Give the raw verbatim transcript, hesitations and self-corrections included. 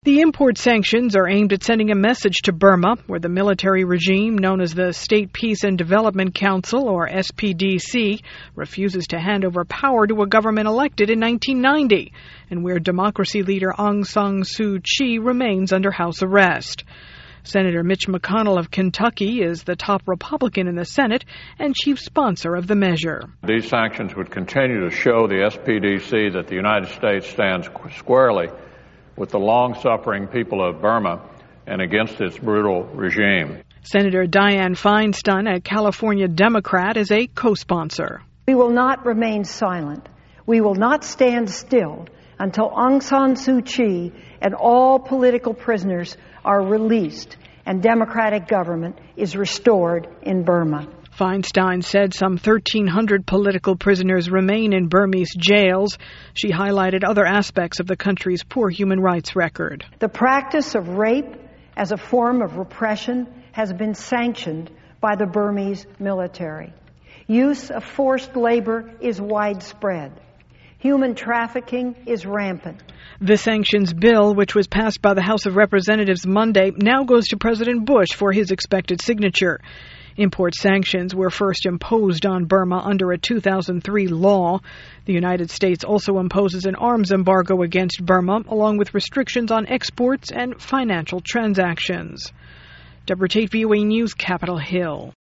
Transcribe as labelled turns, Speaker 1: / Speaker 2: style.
Speaker 1: The import sanctions are aimed at sending a message to Burma, where the military regime known as the State Peace and Development Council, or S P D C, refuses to hand over power to a government elected in nineteen ninety, and where democracy leader Aung San Suu Kyi remains under house arrest. Senator Mitch McConnell of Kentucky is the top Republican in the Senate and chief sponsor of the measure.
Speaker 2: These sanctions would continue to show the S P D C that the United States stands squarely with the long-suffering people of Burma and against its brutal regime.
Speaker 1: Senator Dianne Feinstein, a California Democrat, is a co-sponsor.
Speaker 3: We will not remain silent. We will not stand still until Aung San Suu Kyi and all political prisoners are released and democratic government is restored in Burma.
Speaker 1: Feinstein said some thirteen hundred political prisoners remain in Burmese jails. She highlighted other aspects of the country's poor human rights record.
Speaker 3: The practice of rape as a form of repression has been sanctioned by the Burmese military. Use of forced labor is widespread. Human trafficking is rampant.
Speaker 1: The sanctions bill, which was passed by the House of Representatives Monday, now goes to President Bush for his expected signature. Import sanctions were first imposed on Burma under a two thousand three law. The United States also imposes an arms embargo against Burma, along with restrictions on exports and financial transactions. Deborah Tate, V O A News, Capitol Hill.